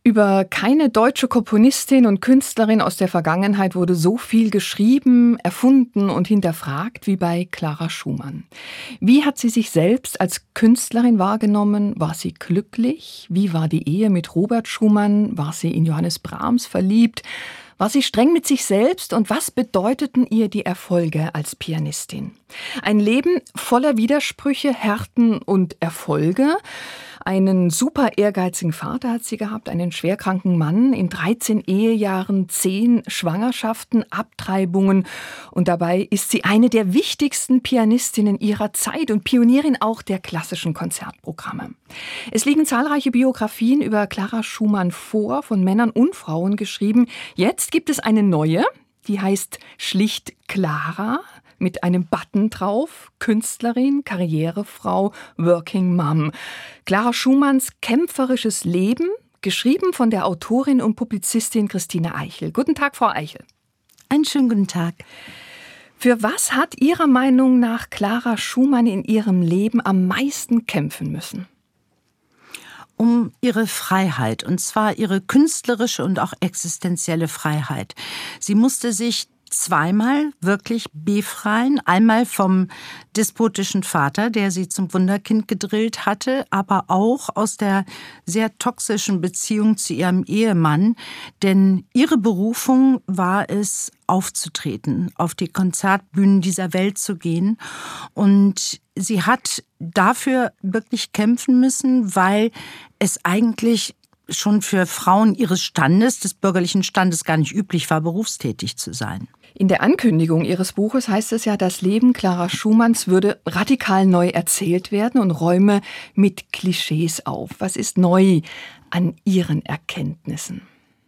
Über keine deutsche Komponistin und Künstlerin aus der Vergangenheit wurde so viel geschrieben, erfunden und hinterfragt wie bei Clara Schumann. Wie hat sie sich selbst als Künstlerin wahrgenommen? War sie glücklich? Wie war die Ehe mit Robert Schumann? War sie in Johannes Brahms verliebt? War sie streng mit sich selbst und was bedeuteten ihr die Erfolge als Pianistin? Ein Leben voller Widersprüche, Härten und Erfolge. Einen super ehrgeizigen Vater hat sie gehabt, einen schwerkranken Mann, in 13 Ehejahren, 10 Schwangerschaften, Abtreibungen. Und dabei ist sie eine der wichtigsten Pianistinnen ihrer Zeit und Pionierin auch der klassischen Konzertprogramme. Es liegen zahlreiche Biografien über Clara Schumann vor, von Männern und Frauen geschrieben. Jetzt gibt es eine neue, die heißt schlicht Clara, mit einem Button drauf, Künstlerin, Karrierefrau, Working Mom. Clara Schumanns kämpferisches Leben, geschrieben von der Autorin und Publizistin Christine Eichel. Guten Tag, Frau Eichel. Einen schönen guten Tag. Für was hat Ihrer Meinung nach Clara Schumann in ihrem Leben am meisten kämpfen müssen? Um ihre Freiheit, und zwar ihre künstlerische und auch existenzielle Freiheit. Sie musste sich zweimal wirklich befreien. Einmal vom despotischen Vater, der sie zum Wunderkind gedrillt hatte, aber auch aus der sehr toxischen Beziehung zu ihrem Ehemann. Denn ihre Berufung war es, aufzutreten, auf die Konzertbühnen dieser Welt zu gehen. Und sie hat dafür wirklich kämpfen müssen, weil es eigentlich schon für Frauen ihres Standes, des bürgerlichen Standes, gar nicht üblich war, berufstätig zu sein. In der Ankündigung Ihres Buches heißt es ja, das Leben Clara Schumanns würde radikal neu erzählt werden und räume mit Klischees auf. Was ist neu an Ihren Erkenntnissen?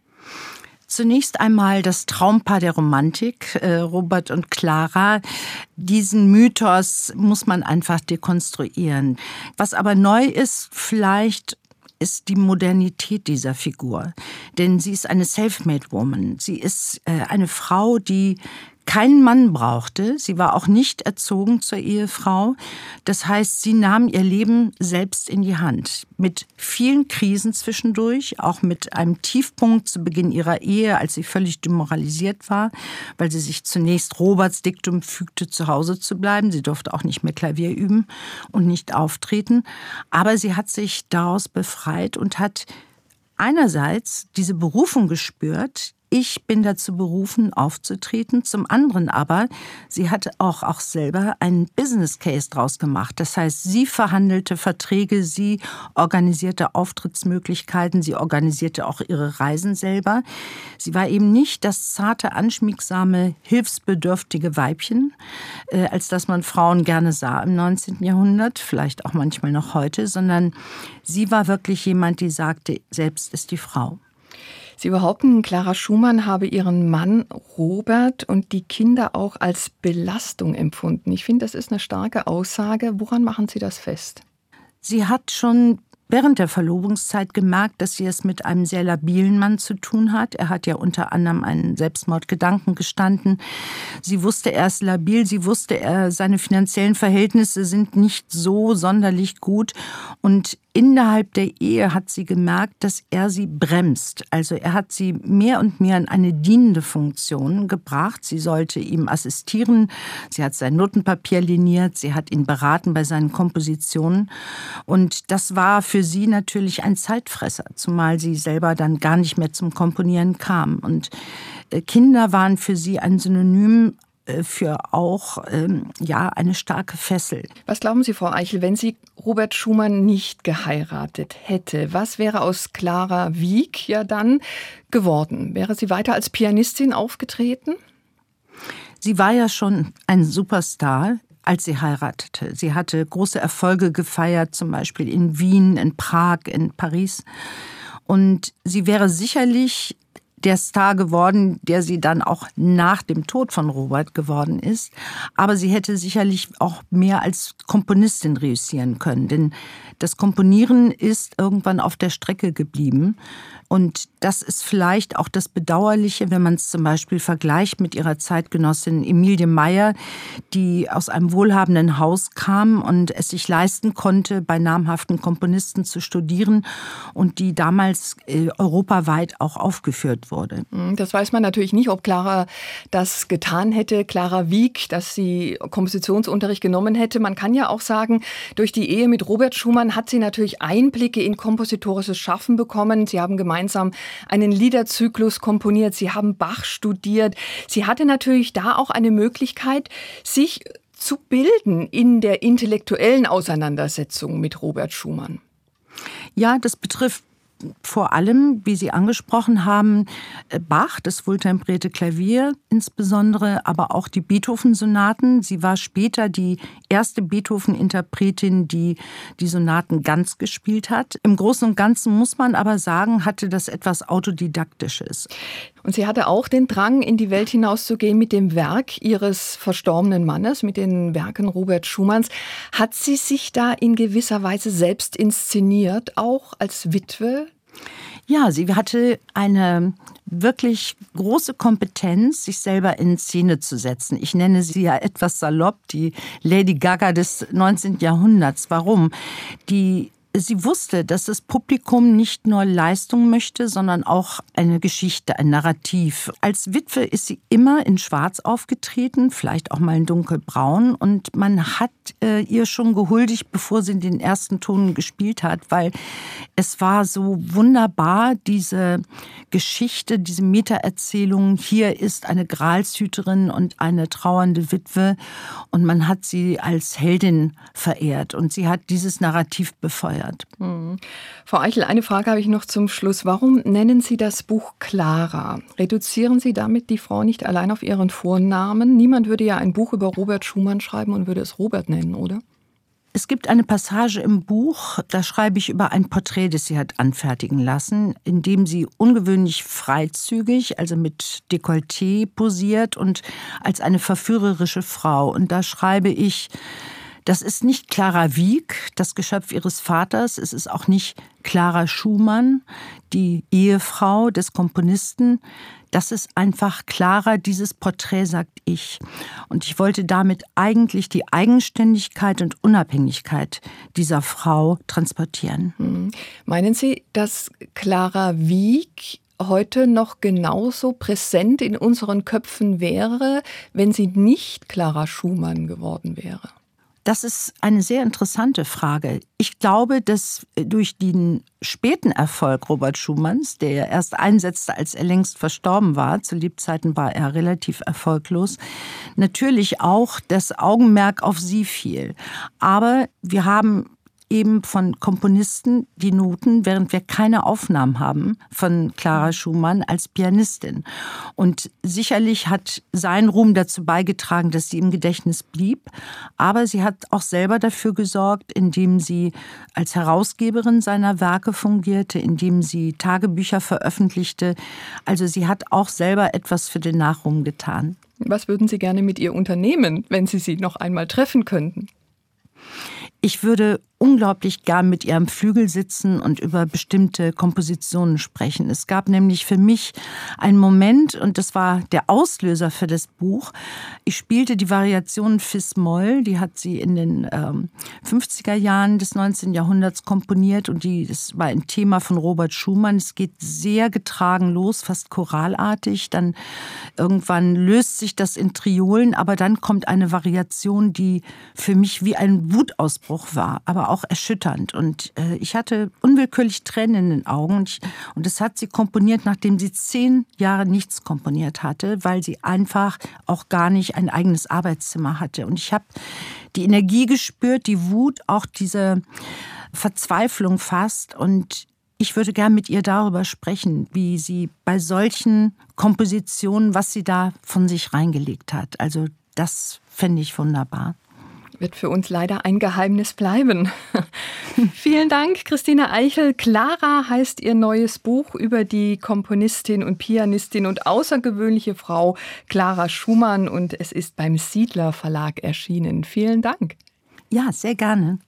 Zunächst einmal das Traumpaar der Romantik, Robert und Clara. Diesen Mythos muss man einfach dekonstruieren. Was aber neu ist, vielleicht ist die Modernität dieser Figur. Denn sie ist eine Self-Made-Woman. Sie ist eine Frau, die keinen Mann brauchte. Sie war auch nicht erzogen zur Ehefrau. Das heißt, sie nahm ihr Leben selbst in die Hand. Mit vielen Krisen zwischendurch, auch mit einem Tiefpunkt zu Beginn ihrer Ehe, als sie völlig demoralisiert war, weil sie sich zunächst Roberts Diktum fügte, zu Hause zu bleiben. Sie durfte auch nicht mehr Klavier üben und nicht auftreten. Aber sie hat sich daraus befreit und hat einerseits diese Berufung gespürt, ich bin dazu berufen, aufzutreten. Zum anderen aber, sie hat auch selber einen Business Case draus gemacht. Das heißt, sie verhandelte Verträge, sie organisierte Auftrittsmöglichkeiten, sie organisierte auch ihre Reisen selber. Sie war eben nicht das zarte, anschmiegsame, hilfsbedürftige Weibchen, als das man Frauen gerne sah im 19. Jahrhundert, vielleicht auch manchmal noch heute, sondern sie war wirklich jemand, die sagte, selbst ist die Frau. Sie behaupten, Clara Schumann habe ihren Mann Robert und die Kinder auch als Belastung empfunden. Ich finde, das ist eine starke Aussage. Woran machen Sie das fest? Sie hat schon während der Verlobungszeit gemerkt, dass sie es mit einem sehr labilen Mann zu tun hat. Er hat ja unter anderem einen Selbstmordgedanken gestanden. Sie wusste, er ist labil. Sie wusste, seine finanziellen Verhältnisse sind nicht so sonderlich gut. Und innerhalb der Ehe hat sie gemerkt, dass er sie bremst. Also er hat sie mehr und mehr in eine dienende Funktion gebracht. Sie sollte ihm assistieren. Sie hat sein Notenpapier liniert. Sie hat ihn beraten bei seinen Kompositionen. Und das war für sie natürlich ein Zeitfresser, zumal sie selber dann gar nicht mehr zum Komponieren kam. Und Kinder waren für sie ein Synonym für auch eine starke Fessel. Was glauben Sie, Frau Eichel, wenn sie Robert Schumann nicht geheiratet hätte, was wäre aus Clara Wieck ja dann geworden? Wäre sie weiter als Pianistin aufgetreten? Sie war ja schon ein Superstar, als sie heiratete. Sie hatte große Erfolge gefeiert, zum Beispiel in Wien, in Prag, in Paris. Und sie wäre sicherlich der Star geworden, der sie dann auch nach dem Tod von Robert geworden ist. Aber sie hätte sicherlich auch mehr als Komponistin reüssieren können. Denn das Komponieren ist irgendwann auf der Strecke geblieben. Und das ist vielleicht auch das Bedauerliche, wenn man es zum Beispiel vergleicht mit ihrer Zeitgenossin Emilie Meyer, die aus einem wohlhabenden Haus kam und es sich leisten konnte, bei namhaften Komponisten zu studieren und die damals europaweit auch aufgeführt wurde. Das weiß man natürlich nicht, ob Clara das getan hätte, Clara Wieck, dass sie Kompositionsunterricht genommen hätte. Man kann ja auch sagen, durch die Ehe mit Robert Schumann hat sie natürlich Einblicke in kompositorisches Schaffen bekommen. Sie haben gemeinsam einen Liederzyklus komponiert. Sie haben Bach studiert. Sie hatte natürlich da auch eine Möglichkeit, sich zu bilden in der intellektuellen Auseinandersetzung mit Robert Schumann. Ja, das betrifft vor allem, wie Sie angesprochen haben, Bach, das wohltemprierte Klavier insbesondere, aber auch die Beethoven-Sonaten. Sie war später die erste Beethoven-Interpretin, die die Sonaten ganz gespielt hat. Im Großen und Ganzen muss man aber sagen, hatte das etwas Autodidaktisches. Und sie hatte auch den Drang, in die Welt hinauszugehen mit dem Werk ihres verstorbenen Mannes, mit den Werken Robert Schumanns. Hat sie sich da in gewisser Weise selbst inszeniert, auch als Witwe? Ja, sie hatte eine wirklich große Kompetenz, sich selber in Szene zu setzen. Ich nenne sie ja etwas salopp, die Lady Gaga des 19. Jahrhunderts. Warum? Sie wusste, dass das Publikum nicht nur Leistung möchte, sondern auch eine Geschichte, ein Narrativ. Als Witwe ist sie immer in Schwarz aufgetreten, vielleicht auch mal in dunkelbraun. Und man hat ihr schon gehuldigt, bevor sie den ersten Ton gespielt hat, weil es war so wunderbar, diese Geschichte, diese Metaerzählung. Hier ist eine Gralshüterin und eine trauernde Witwe und man hat sie als Heldin verehrt und sie hat dieses Narrativ befeuert. Frau Eichel, eine Frage habe ich noch zum Schluss. Warum nennen Sie das Buch Clara? Reduzieren Sie damit die Frau nicht allein auf ihren Vornamen? Niemand würde ja ein Buch über Robert Schumann schreiben und würde es Robert nennen, oder? Es gibt eine Passage im Buch, da schreibe ich über ein Porträt, das sie hat anfertigen lassen, in dem sie ungewöhnlich freizügig, also mit Dekolleté posiert und als eine verführerische Frau. Und da schreibe ich: Das ist nicht Clara Wieck, das Geschöpf ihres Vaters. Es ist auch nicht Clara Schumann, die Ehefrau des Komponisten. Das ist einfach Clara, dieses Porträt, sagt ich. Und ich wollte damit eigentlich die Eigenständigkeit und Unabhängigkeit dieser Frau transportieren. Meinen Sie, dass Clara Wieck heute noch genauso präsent in unseren Köpfen wäre, wenn sie nicht Clara Schumann geworden wäre? Das ist eine sehr interessante Frage. Ich glaube, dass durch den späten Erfolg Robert Schumanns, der ja erst einsetzte, als er längst verstorben war, zu Lebzeiten war er relativ erfolglos, natürlich auch das Augenmerk auf sie fiel. Aber wir haben eben von Komponisten die Noten, während wir keine Aufnahmen haben von Clara Schumann als Pianistin. Und sicherlich hat sein Ruhm dazu beigetragen, dass sie im Gedächtnis blieb. Aber sie hat auch selber dafür gesorgt, indem sie als Herausgeberin seiner Werke fungierte, indem sie Tagebücher veröffentlichte. Also sie hat auch selber etwas für den Nachruhm getan. Was würden Sie gerne mit ihr unternehmen, wenn Sie sie noch einmal treffen könnten? Ich würde unglaublich gern mit ihr am Flügel sitzen und über bestimmte Kompositionen sprechen. Es gab nämlich für mich einen Moment, und das war der Auslöser für das Buch. Ich spielte die Variation Fis-Moll, die hat sie in den 50er Jahren des 19. Jahrhunderts komponiert und das war ein Thema von Robert Schumann. Es geht sehr getragen los, fast choralartig. Dann irgendwann löst sich das in Triolen, aber dann kommt eine Variation, die für mich wie ein Wutausbruch war, aber auch erschütternd. Und ich hatte unwillkürlich Tränen in den Augen. Und das hat sie komponiert, nachdem sie 10 Jahre nichts komponiert hatte, weil sie einfach auch gar nicht ein eigenes Arbeitszimmer hatte. Und ich habe die Energie gespürt, die Wut, auch diese Verzweiflung fast. Und ich würde gern mit ihr darüber sprechen, wie sie bei solchen Kompositionen, was sie da von sich reingelegt hat. Also das fände ich wunderbar. Wird für uns leider ein Geheimnis bleiben. Vielen Dank, Christine Eichel. Clara heißt ihr neues Buch über die Komponistin und Pianistin und außergewöhnliche Frau Clara Schumann und es ist beim Siedler Verlag erschienen. Vielen Dank. Ja, sehr gerne.